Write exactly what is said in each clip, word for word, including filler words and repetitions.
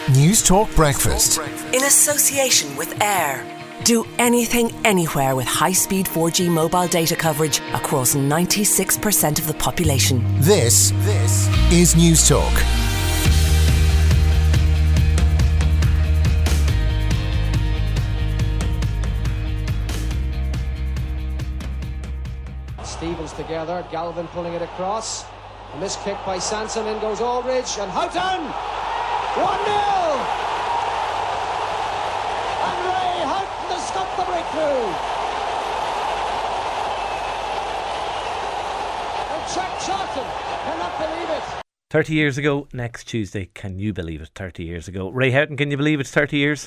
News Talk Breakfast. In association with Air. Do anything, anywhere with high-speed four G mobile data coverage across ninety-six percent of the population. This, this is News Talk. Stevens together, Galvin pulling it across. A missed kick by Sansom, in goes Aldridge, and Houghton! one nil! And Ray Houghton has stopped the breakthrough! And Jack Charlton cannot believe it! thirty years ago, next Tuesday, can you believe it? thirty years ago. Ray Houghton, can you believe it's thirty years?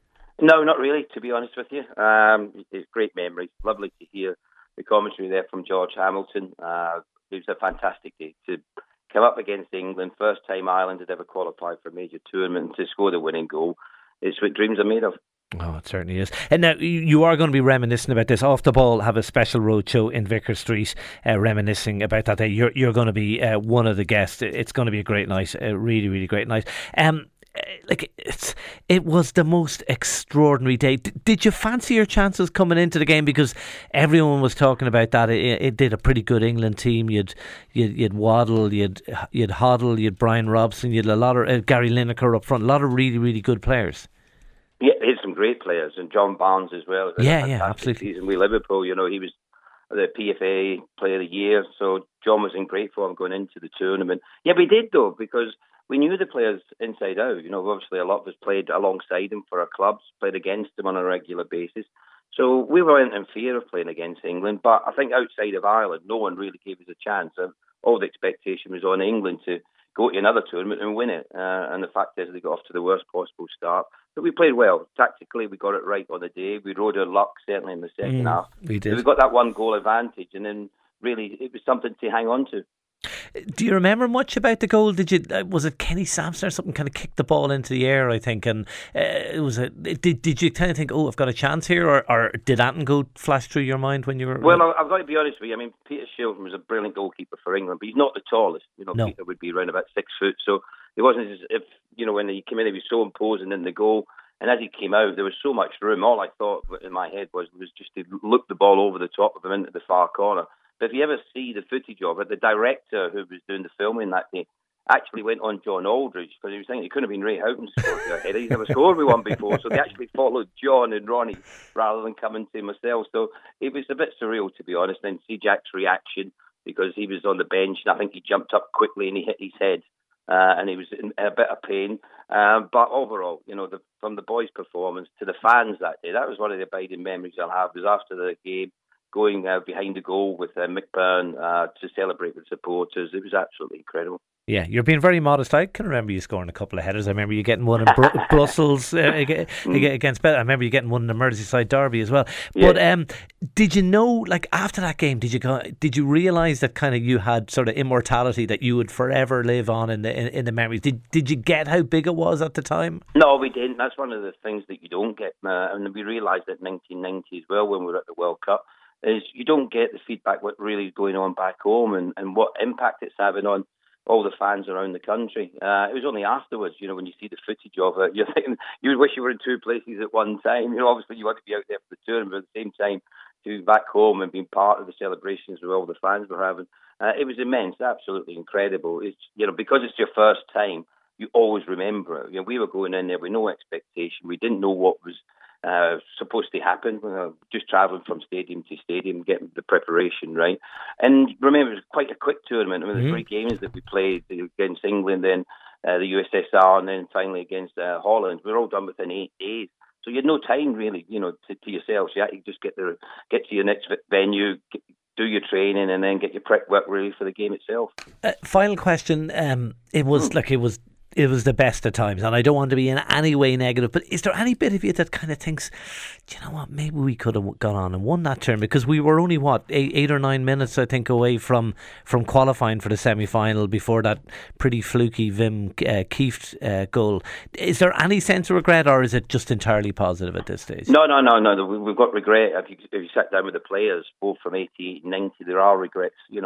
No, not really, to be honest with you. Um, it's great memories. Lovely to hear the commentary there from George Hamilton. Uh, it was a fantastic day to come up against England. First time Ireland had ever qualified for a major tournament, and to score the winning goal. It's what dreams are made of. Oh, it certainly is. And now you are going to be reminiscing about this. Off the Ball have a special roadshow in Vicar Street, uh, reminiscing about that day. You're you're going to be uh, one of the guests. It's going to be a great night, a really really great night. Um, like it's it was the most extraordinary day. D- did you fancy your chances coming into the game, because everyone was talking about that? It, it did a pretty good England team. You'd you'd, you'd Waddle, you'd you'd Hoddle, you'd Brian Robson, you'd a lot of uh, Gary Lineker up front. A lot of really really good players. Yeah, he had some great players, and John Barnes as well. Yeah, yeah, absolutely. Season with Liverpool, you know, he was the P F A Player of the Year, so John was in great form going into the tournament. Yeah, we did though, because we knew the players inside out. You know, obviously a lot of us played alongside them for our clubs, played against them on a regular basis. So we weren't in fear of playing against England. But I think outside of Ireland, no one really gave us a chance. All the expectation was on England to go to another tournament and win it. Uh, and the fact is they got off to the worst possible start. But we played well. Tactically, we got it right on the day. We rode our luck, certainly in the second mm, half. We did. So we got that one goal advantage, and then really it was something to hang on to. Do you remember much about the goal? Did you? Uh, was it Kenny Sampson or something? Kind of kicked the ball into the air, I think, and uh, it was a. Did Did you kind of think, oh, I've got a chance here, or, or did Anton go flash through your mind when you were? Well, I've got to be honest with you. I mean, Peter Shilton was a brilliant goalkeeper for England, but he's not the tallest. You know, no. Peter would be around about six foot, so it wasn't as if, you know, when he came in, he was so imposing in the goal. And as he came out, there was so much room. All I thought in my head was was just to look the ball over the top of him into the far corner. But if you ever see the footage of it, the director who was doing the filming that day actually went on John Aldridge, because he was thinking it couldn't have been Ray Houghton scored their header. He's never scored with one before. So they actually followed John and Ronnie rather than coming to myself. So it was a bit surreal, to be honest. And see Jack's reaction, because he was on the bench, and I think he jumped up quickly and he hit his head. Uh, and he was in a bit of pain. Um, but overall, you know, the, from the boys' performance to the fans that day, that was one of the abiding memories I'll have. Was after the game, going uh, behind the goal with uh, Mick Byrne uh, to celebrate with supporters. It was absolutely incredible. Yeah, you're being very modest. I can remember you scoring a couple of headers. I remember you getting one in Br- Brussels uh, against Bell. I remember you getting one in the Merseyside derby as well. But yeah. um, did you know, like after that game, did you go, did you realise that kind of you had sort of immortality, that you would forever live on in the in, in the memories? Did Did you get how big it was at the time? No, we didn't. That's one of the things that you don't get, uh, and we realised that in nineteen ninety as well when we were at the World Cup. Is you don't get the feedback what really is going on back home, and, and what impact it's having on all the fans around the country. Uh, it was only afterwards, you know, when you see the footage of it, you're thinking you wish you were in two places at one time. You know, obviously you want to be out there for the tournament, but at the same time to be back home and being part of the celebrations with all the fans were having. Uh, it was immense, absolutely incredible. It's, you know, because it's your first time, you always remember it. You know, we were going in there with no expectation. We didn't know what was Uh, supposed to happen, uh, just travelling from stadium to stadium, getting the preparation right. And remember, it was quite a quick tournament. I mean, the mm-hmm. three games that we played against England, then uh, the U S S R, and then finally against uh, Holland, we were all done within eight days. So you had no time really, you know, to, to yourself. So you had to just get there, get to your next venue, get, do your training, and then get your prep work ready for the game itself. Uh, final question. Um, it was mm. like it was. It was the best of times, and I don't want to be in any way negative, but is there any bit of you that kind of thinks, do you know what, maybe we could have gone on and won that term, because we were only what eight, eight or nine minutes I think away from from qualifying for the semi-final before that pretty fluky Wim uh, Kieft uh, goal. Is there any sense of regret, or is it just entirely positive at this stage? No, no, no, no. We've got regret. If you, if you sat down with the players, both from eighty-eight and ninety, there are regrets. You know,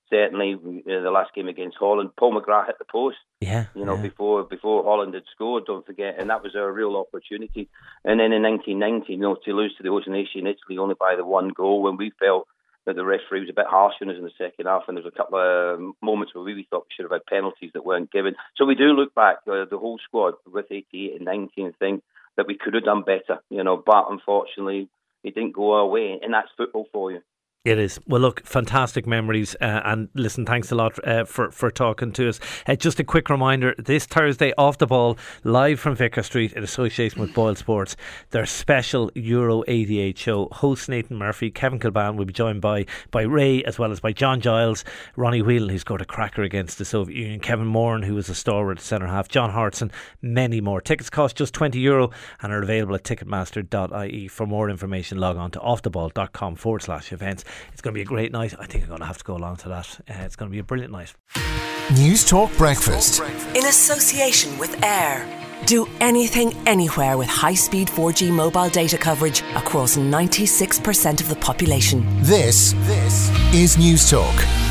certainly uh, the last game against Holland, Paul McGrath hit the post. Yeah, you know, yeah. before before Holland had scored, don't forget, and that was a real opportunity. And then in nineteen ninety, you know, to lose to the host nation Italy only by the one goal, when we felt that the referee was a bit harsh on us in the second half, and there was a couple of moments where we really thought we should have had penalties that weren't given. So we do look back, uh, the whole squad with eighty-eight and ninety, and think that we could have done better, you know, but unfortunately it didn't go our way, and that's football for you. It is. Well, look, fantastic memories. Uh, and listen, thanks a lot uh, for, for talking to us. Uh, just a quick reminder, this Thursday, Off the Ball, live from Vicar Street in association with Boyle Sports, their special Euro eighty-eight show. Host Nathan Murphy, Kevin Kilban will be joined by, by Ray, as well as by John Giles, Ronnie Whelan, who scored a cracker against the Soviet Union, Kevin Moran, who was a stalwart centre half, John Hartson, many more. Tickets cost just twenty euro and are available at ticketmaster dot I E. For more information, log on to offtheball.com forward slash events. It's going to be a great night. I think I'm going to have to go along to that. Uh, it's going to be a brilliant night. News Talk Breakfast. In association with Air. Do anything, anywhere with high-speed four G mobile data coverage across ninety-six percent of the population. This, this is News Talk.